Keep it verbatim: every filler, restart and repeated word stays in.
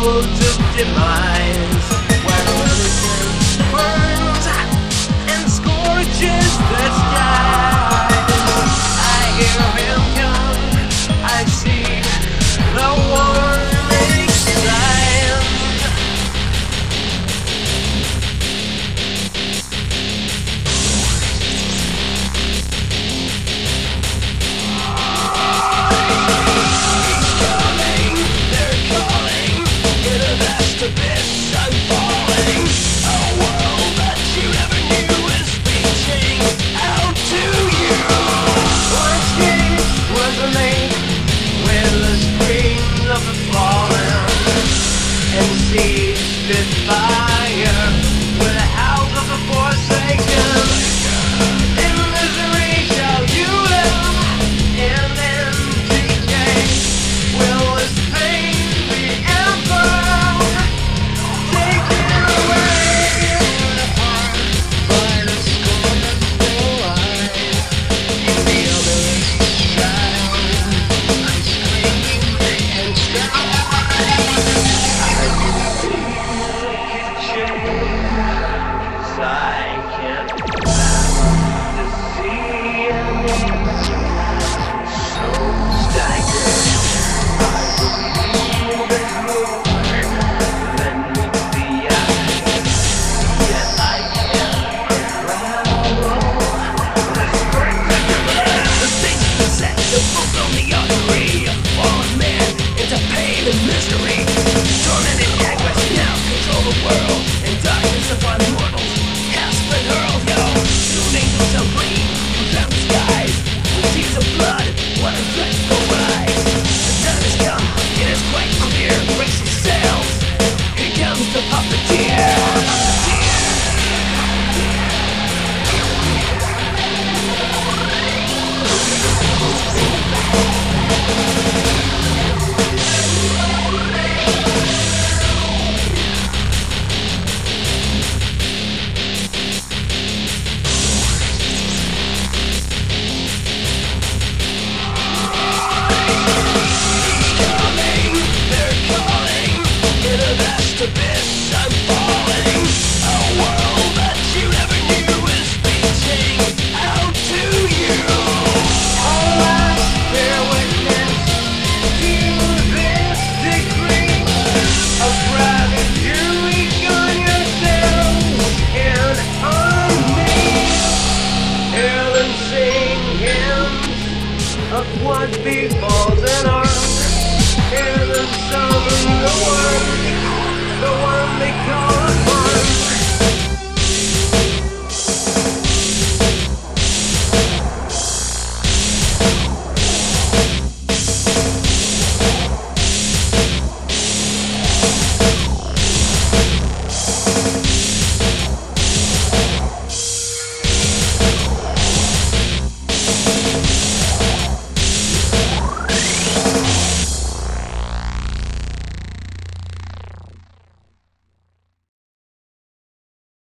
roads of demise, where innocence burns and scorches the skies. I hear him come, I see the warning sign. He's coming, they're calling, in a vast abyss I'm falling. A world that you never knew is reaching out to you. Once gates was a lake with the screams of the fallen, and seas spit fire with the howls of the forsaken. In misery shall you live, and in decay will this pain be ever taken away by the scornful light. In the obelisk's shadow, I'm screaming and struggling. I can see the kitchen, 'cause I can't stand to see anyone so staggered. I believe there's more than meets the eye, yet I can't unravel this particular. The things that set the book on the artery of fallen man into pain and misery. Torment and anguish now control the world, and darkness upon mortals has been hurled. Yo, soon angels shall gleam from down the skies, with tears of blood, water threats will rise. The time has come, it is quite clear. Brace yourselves, here comes the puppeteer. They're calling, in a vast abyss I'm falling. A world that you never knew is reaching out to you. Alas, bear witness to this decree of gravity you wreak on yourselves and on me. Hail and sing hymns of what befalls an arm. Hear the summon, the one, the one they call